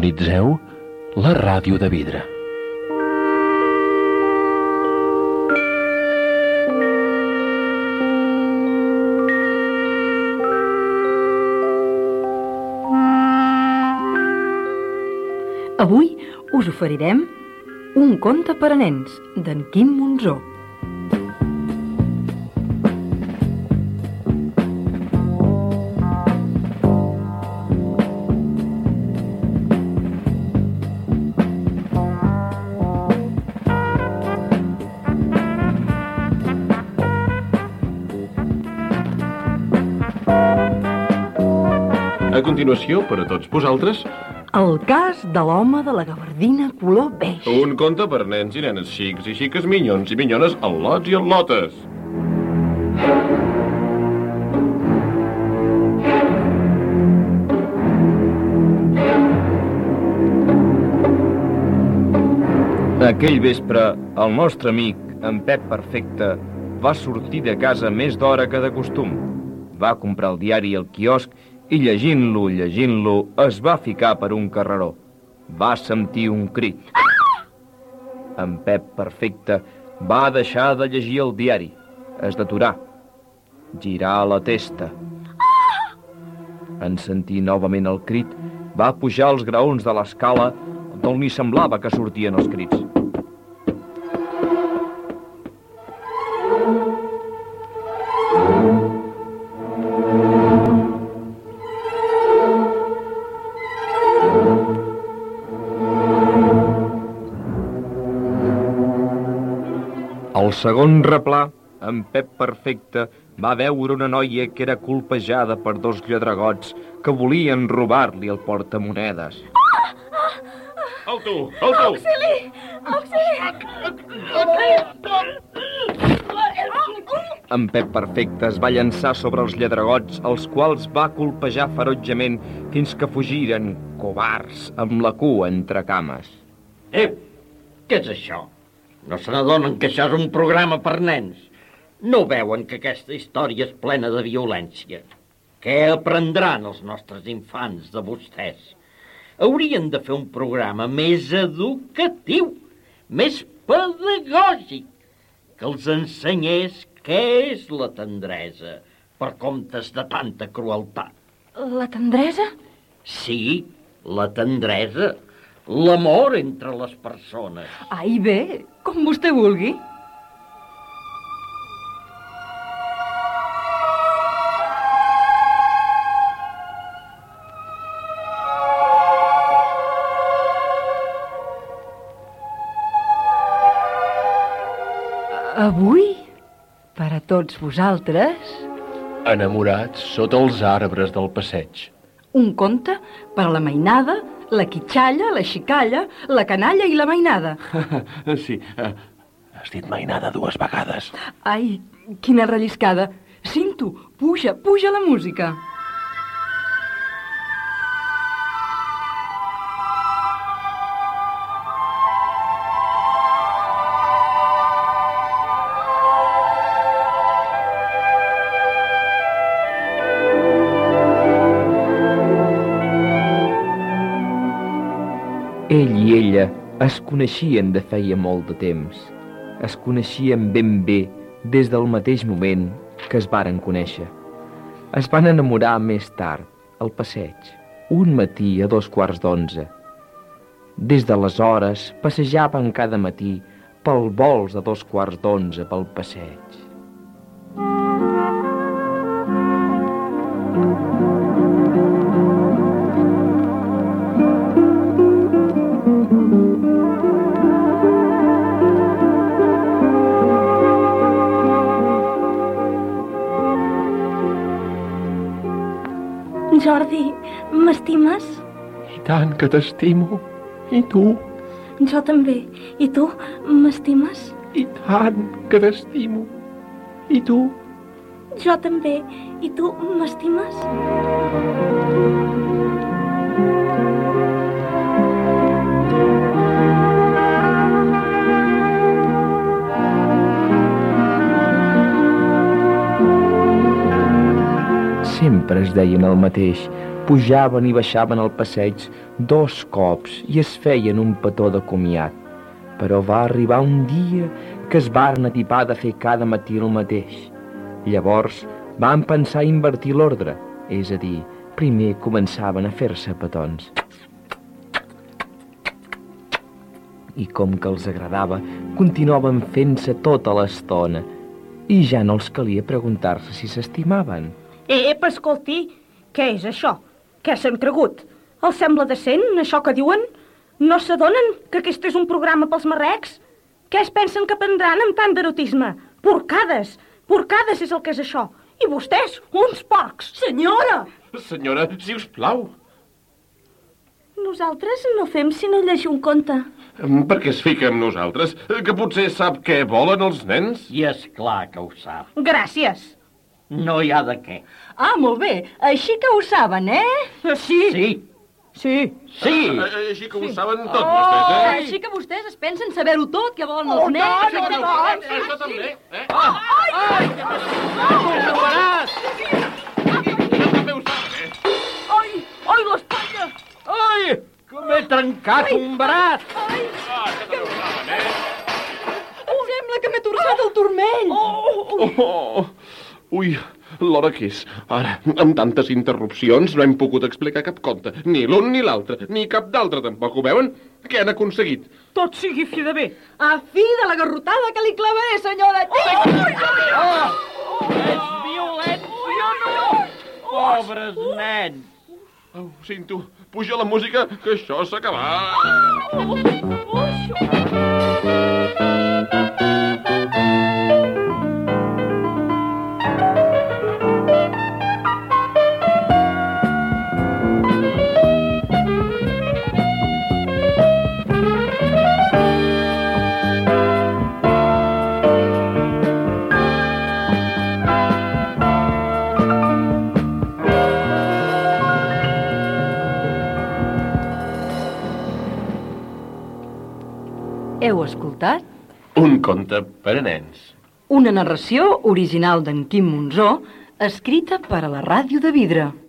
Sintonitzeu la ràdio de vidre. Avui us oferirem un conte per a nens d'en Quim Monzó. A continuació, per a tots vosaltres, El cas de l'home de la gabardina color beix. un conte per a nens i nenes xics i xiques, minyons i minyones, al·lots i al·lotes. Aquell vespre, el nostre amic, en Pep Perfecte, va sortir de casa més d'hora que de costum. Va comprar el diari al quiosc i llegint-lo, es va ficar per un carreró. Va sentir un crit. En Pep Perfecte va deixar de llegir el diari, es deturà, girar la testa. En sentir novament el crit, va pujar els graons de l'escala d'on li semblava que sortien els crits. Al segon replà, en Pep Perfecte va veure una noia que era colpejada per dos lladregots que volien robar-li el portamonedes. Alto! Alto! Auxili! En Pep Perfecte es va llançar sobre els lladregots, els quals va colpejar ferotgement fins que fugiren, covards, amb la cua entre cames. Què és això? No se n'adonen que això és un programa per nens? No veuen que aquesta història és plena de violència? Què aprendran els nostres infants de vostès? Haurien de fer un programa més educatiu, més pedagògic, que els ensenyés què és la tendresa, per comptes de tanta crueltat. La tendresa? Sí, la tendresa, l'amor entre les persones. Ai, bé, com vostè vulgui. Avui, per a tots vosaltres, Enamorats sota els arbres del passeig. un conte per a la mainada, la quitxalla, la xicalla, la canalla i la mainada. Sí, has dit mainada dues vegades. Ai, quina relliscada. Cinto, puja la música. Ell i ella es coneixien de feia molt de temps. Es coneixien ben bé des del mateix moment que es varen conèixer. Es van enamorar més tard, al passeig, un matí a 11:15. Des d'aleshores passejaven cada matí pel vols de 11:15 pel passeig. Jordi, m'estimes? I tant que t'estimo. I tu? Jo també. I tu, m'estimes? I tant que t'estimo. I tu? Jo també. I tu, m'estimes? Sempre es deien el mateix, pujaven i baixaven el passeig 2 cops i es feien un petó de comiat. Però va arribar un dia que es varen atipar de fer cada matí el mateix. Llavors van pensar invertir l'ordre, és a dir, primer començaven a fer-se petons. I com que els agradava, continuaven fent-se tota l'estona i ja no els calia preguntar-se si s'estimaven. Escolti, què és això? Què s'han cregut? Els sembla decent, això que diuen? No s'adonen que aquest és un programa pels marrecs? Què es pensen que prendran amb tant d'erotisme? Porcades! Porcades és el que és això. I vostès, uns porcs! Senyora! Senyora, si us plau. Nosaltres no fem sinó llegir un conte. Per què es fica amb nosaltres? Que potser sap què volen els nens? I és clar que ho sap. Gràcies. No hi ha de què. Ah, molt bé. Així que ho saben, Sí. Sí, Sí. sí. Així que ho saben tot, vostès, Així que vostès es pensen saber-ho tot, que volen els nens. Això també, Ai, l'espatlla! Ai, que m'he trencat un braç. Sembla que m'he torçat el turmell. Oh, ui, l'hora que és. Ara, amb tantes interrupcions no hem pogut explicar cap conte. Ni l'un ni l'altre, ni cap d'altre tampoc. Ho veuen? Què han aconseguit? Tot sigui fi de bé. A fi de la garrotada que li clavaré, senyora. És violència, no? Pobres nens. Ho sento. Puja la música, que això s'ha acabat. Heu escoltat Un conte per a nens. una narració original d'en Quim Monzó, escrita per a la Ràdio de Vidre.